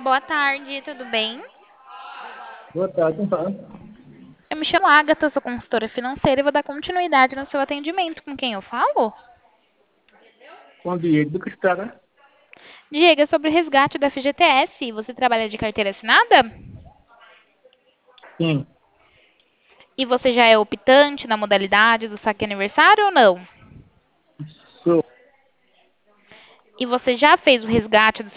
Boa tarde, tudo bem? Boa tarde, quem fala? Eu me chamo Agatha, sou consultora financeira e vou dar continuidade no seu atendimento. Com quem eu falo? Com o Diego do Cristal. Diego, é sobre o resgate da FGTS. Você trabalha de carteira assinada? Sim, E você já é optante na modalidade do saque aniversário ou não? sou. E você já fez o resgate do